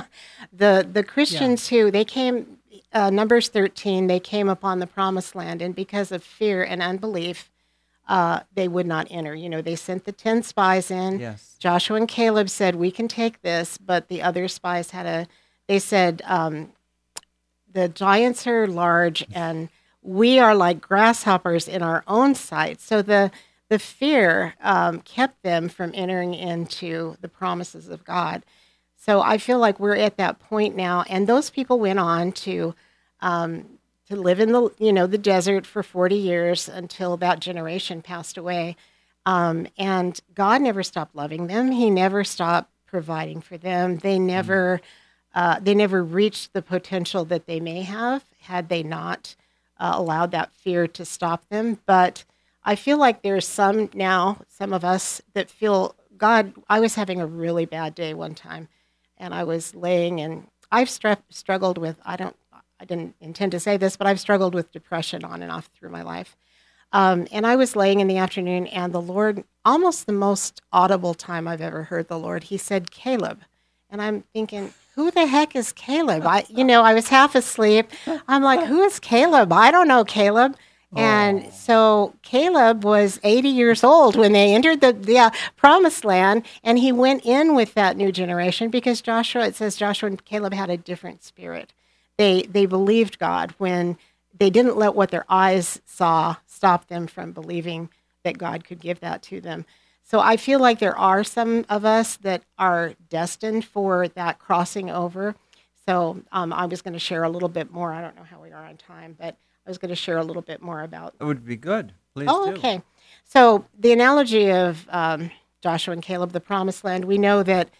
the the Christians yeah. who, they came, uh, Numbers thirteen, they came upon the promised land, and because of fear and unbelief, uh, they would not enter. You know, they sent the ten spies in. Yes. Joshua and Caleb said, we can take this, but the other spies had a, they said, um, the giants are large and we are like grasshoppers in our own sight. So the the fear um, kept them from entering into the promises of God. So I feel like we're at that point now. And those people went on to um, to live in the you know the desert for forty years until that generation passed away. Um, and God never stopped loving them. He never stopped providing for them. They never. Mm-hmm. Uh, they never reached the potential that they may have had they not uh, allowed that fear to stop them. But I feel like there's some now, some of us that feel, God, I was having a really bad day one time, and I was laying, and I've str- struggled with, I don't, I didn't intend to say this, but I've struggled with depression on and off through my life. Um, and I was laying in the afternoon, and the Lord, almost the most audible time I've ever heard the Lord, he said, Caleb. And I'm thinking, who the heck is Caleb? I, you know, I was half asleep. I'm like, who is Caleb? I don't know Caleb. Oh. And so Caleb was eighty years old when they entered the, the uh, promised land, and he went in with that new generation because Joshua, it says Joshua and Caleb had a different spirit. They they believed God when they didn't let what their eyes saw stop them from believing that God could give that to them. So I feel like there are some of us that are destined for that crossing over. So um, I was going to share a little bit more. I don't know how we are on time, but I was going to share a little bit more about. It would be good. Please oh, do. Okay. So the analogy of um, Joshua and Caleb, the promised land, we know that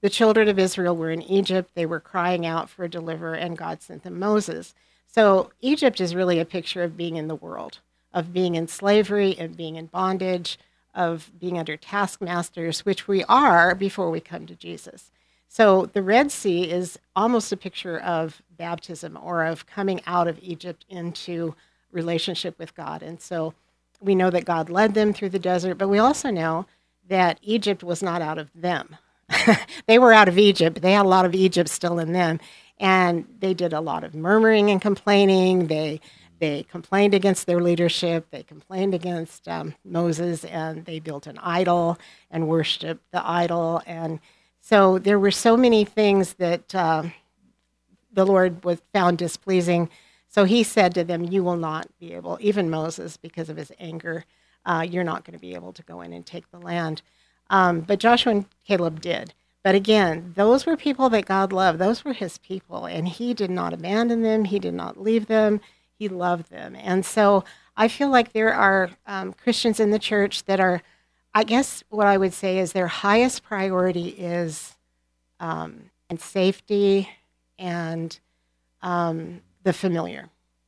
the children of Israel were in Egypt. They were crying out for a deliverer, and God sent them Moses. So Egypt is really a picture of being in the world, of being in slavery and being in bondage, of being under taskmasters, which we are before we come to Jesus. So the Red Sea is almost a picture of baptism, or of coming out of Egypt into relationship with God. And so we know that God led them through the desert, but we also know that Egypt was not out of them. They were out of Egypt. They had a lot of Egypt still in them. And they did a lot of murmuring and complaining. They they complained against their leadership. They complained against um, Moses, and they built an idol and worshiped the idol. And so there were so many things that uh, the Lord was found displeasing. So he said to them, you will not be able, even Moses, because of his anger, uh, you're not going to be able to go in and take the land. Um, but Joshua and Caleb did. But again, those were people that God loved. Those were his people, and he did not abandon them. He did not leave them. He loved them. And so I feel like there are um, Christians in the church that are, I guess what I would say is their highest priority is um, and safety and um, the familiar.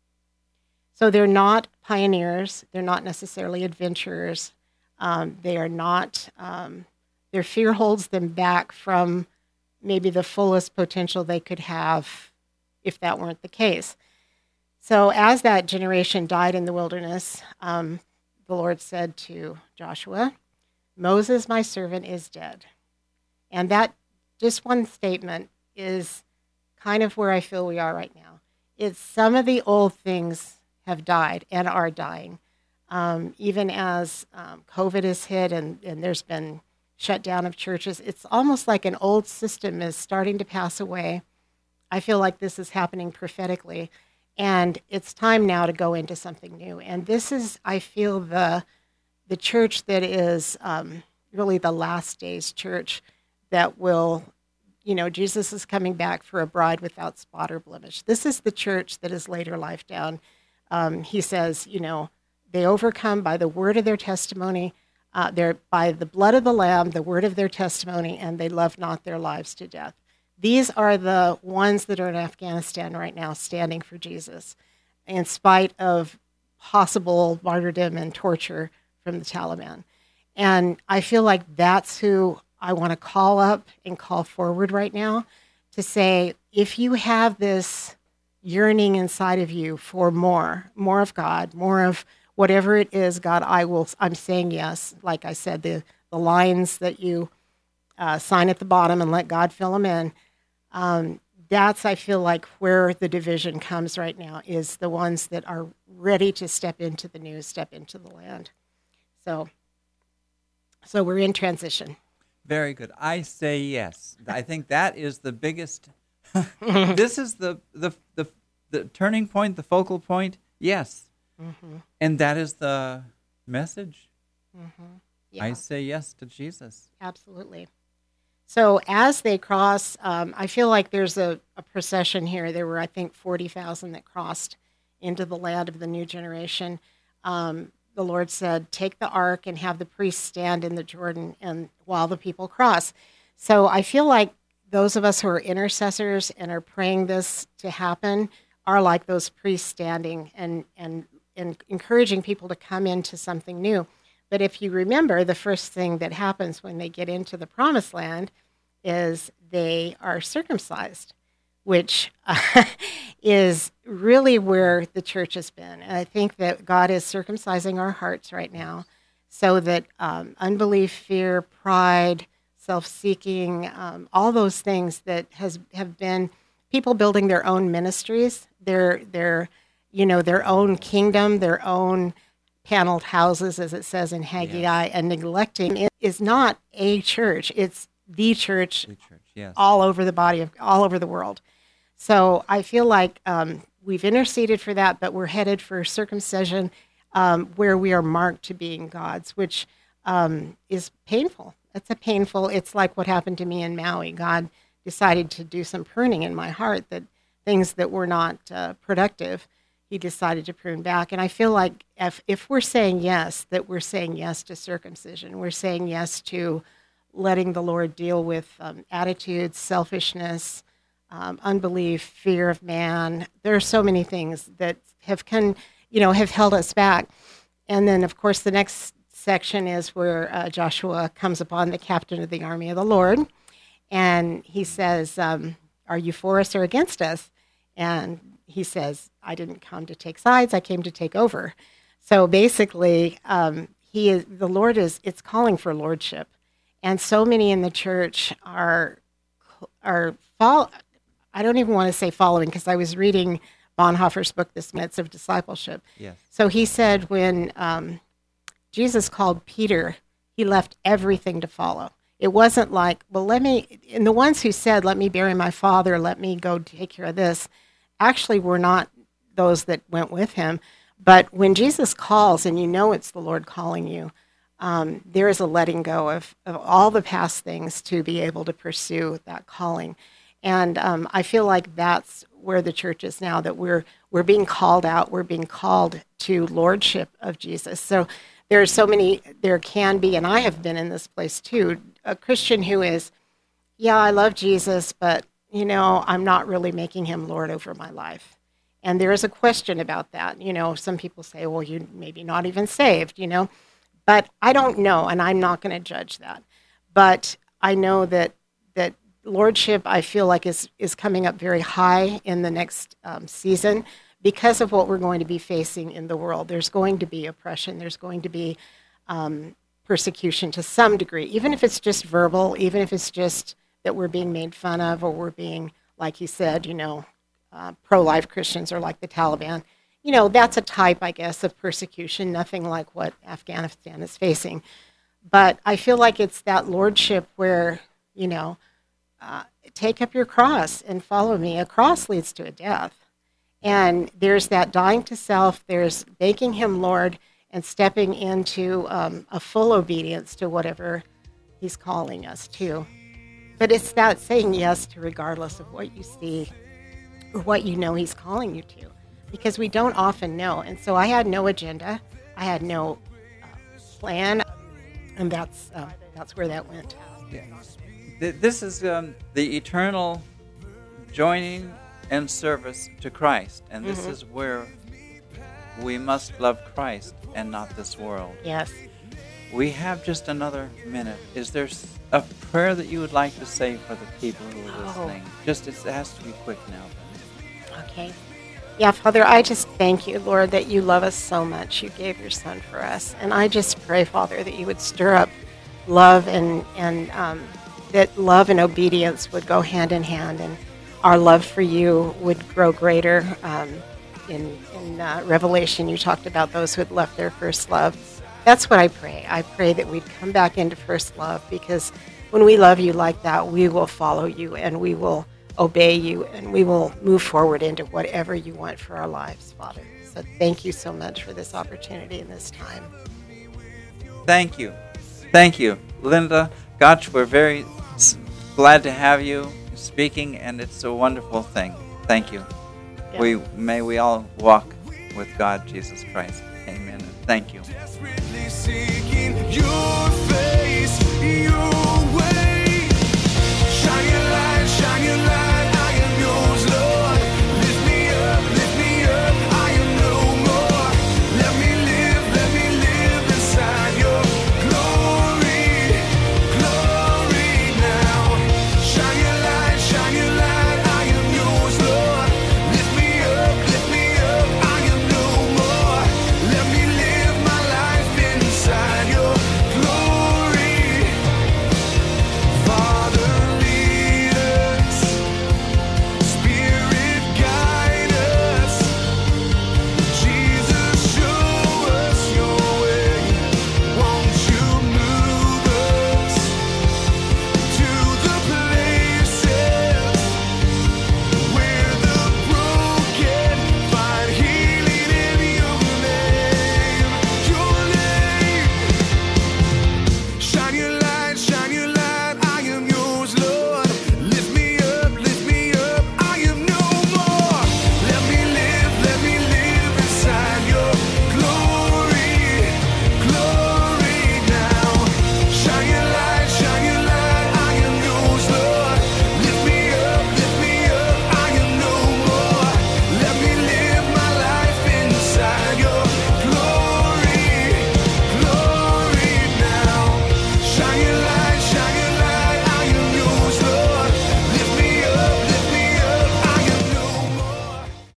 So they're not pioneers. They're not necessarily adventurers. Um, they are not, um, their fear holds them back from maybe the fullest potential they could have if that weren't the case. So as that generation died in the wilderness, um, the Lord said to Joshua, Moses, my servant, is dead. And that, just one statement, is kind of where I feel we are right now. It's some of the old things have died and are dying. Um, even as um, COVID has hit and, and there's been shutdown of churches, it's almost like an old system is starting to pass away. I feel like this is happening prophetically, and it's time now to go into something new. And this is, I feel, the the church that is um, really the last days church that will, you know, Jesus is coming back for a bride without spot or blemish. This is the church that has laid her life down. Um, he says, you know, they overcome by the word of their testimony, uh, their, by the blood of the Lamb, the word of their testimony, and they love not their lives to death. These are the ones that are in Afghanistan right now standing for Jesus, in spite of possible martyrdom and torture from the Taliban. And I feel like that's who I want to call up and call forward right now to say, if you have this yearning inside of you for more, more of God, more of whatever it is, God, I will, I'm saying yes. Like I said, the, the lines that you uh, sign at the bottom and let God fill them in, um, that's, I feel like, where the division comes right now, is the ones that are ready to step into the new, step into the land. So, so we're in transition. Very good. I say yes. I think that is the biggest. This is the, the the the turning point, the focal point. Yes, mm-hmm. And that is the message. Mm-hmm. Yeah. I say yes to Jesus. Absolutely. So as they cross, um, I feel like there's a, a procession here. There were, I think, forty thousand that crossed into the land of the new generation. Um, the Lord said, take the ark and have the priests stand in the Jordan and while the people cross. So I feel like those of us who are intercessors and are praying this to happen are like those priests standing and, and, and encouraging people to come into something new. But if you remember, the first thing that happens when they get into the promised land is they are circumcised, which uh, is really where the church has been. And I think that God is circumcising our hearts right now so that um, unbelief, fear, pride, self-seeking, um, all those things that has have been people building their own ministries, their their you know their own kingdom, their own paneled houses, as it says in Haggai, yes. And neglecting it is not a church; it's the church, the church yes. all over the body of all over the world. So I feel like um, we've interceded for that, but we're headed for circumcision, um, where we are marked to being God's, which um, is painful. It's a painful. It's like what happened to me in Maui. God decided to do some pruning in my heart, that things that were not uh, productive, he decided to prune back. And I feel like if, if we're saying yes, that we're saying yes to circumcision. We're saying yes to letting the Lord deal with um, attitudes, selfishness, um, unbelief, fear of man. There are so many things that have can, you know, have held us back. And then, of course, the next section is where uh, Joshua comes upon the captain of the army of the Lord, and he says, um, "Are you for us or against us?" And he says, "I didn't come to take sides; I came to take over." So basically, um, he is the Lord is it's calling for lordship, and so many in the church are are follow. I don't even want to say following, because I was reading Bonhoeffer's book, "The Minutes of Discipleship." Yes. So he said when um, Jesus called Peter, he left everything to follow. It wasn't like, well, let me, and the ones who said, let me bury my father, let me go take care of this, actually were not those that went with him. But when Jesus calls, and you know it's the Lord calling you, um, there is a letting go of, of all the past things to be able to pursue that calling. And um, I feel like that's where the church is now, that we're we're being called out, we're being called to lordship of Jesus. So there are so many, there can be, and I have been in this place too, a Christian who is, yeah, I love Jesus, but, you know, I'm not really making him Lord over my life. And there is a question about that. You know, some people say, well, you're maybe not even saved, you know. But I don't know, and I'm not going to judge that. But I know that that lordship, I feel like, is, is coming up very high in the next um, season because of what we're going to be facing in the world. There's going to be oppression. There's going to be um, persecution to some degree, even if it's just verbal, even if it's just that we're being made fun of, or we're being, like he said, you know, uh, pro-life Christians are like the Taliban. You know, that's a type, I guess, of persecution, nothing like what Afghanistan is facing. But I feel like it's that lordship where, you know, uh, take up your cross and follow me. A cross leads to a death. And there's that dying to self, there's making him Lord and stepping into um, a full obedience to whatever he's calling us to. But it's that saying yes to regardless of what you see or what you know he's calling you to. Because we don't often know. And so I had no agenda. I had no uh, plan. And that's uh, that's where that went. Yeah. Th- This is um, the eternal joining and service to Christ. And this Mm-hmm. is where we must love Christ and not this world. Yes. We have just another minute. Is there s- a prayer that you would like to say for the people who are Oh. listening? Just, it has to be quick now. Okay. Yeah, Father, I just thank you, Lord, that you love us so much. You gave your son for us. And I just pray, Father, that you would stir up love, and, and um, that love and obedience would go hand in hand, and our love for you would grow greater. Um, in in uh, Revelation, you talked about those who had left their first love. That's what I pray. I pray that we'd come back into first love, because when we love you like that, we will follow you, and we will obey you, and we will move forward into whatever you want for our lives, Father. So thank you so much for this opportunity and this time. Thank you. Thank you. Linda Gotch, we're very s- glad to have you speaking, and it's a wonderful thing. Thank you. Yeah. We May we all walk with God, Jesus Christ. Amen. And thank you. Desperately seeking you.